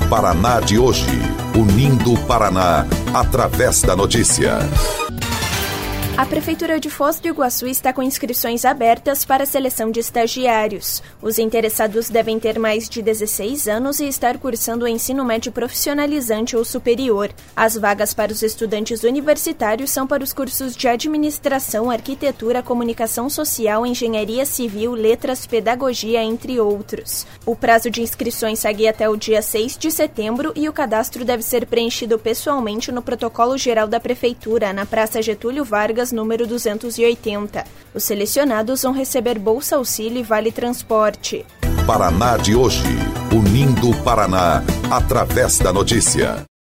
Paraná de hoje, unindo o Paraná através da notícia. A Prefeitura de Foz do Iguaçu está com inscrições abertas para a seleção de estagiários. Os interessados devem ter mais de 16 anos e estar cursando o ensino médio profissionalizante ou superior. As vagas para os estudantes universitários são para os cursos de Administração, Arquitetura, Comunicação Social, Engenharia Civil, Letras, Pedagogia, entre outros. O prazo de inscrições segue até o dia 6 de setembro e o cadastro deve ser preenchido pessoalmente no Protocolo Geral da Prefeitura, na Praça Getúlio Vargas, número 280. Os selecionados vão receber Bolsa Auxílio e Vale Transporte. Paraná de hoje, unindo o Paraná através da notícia.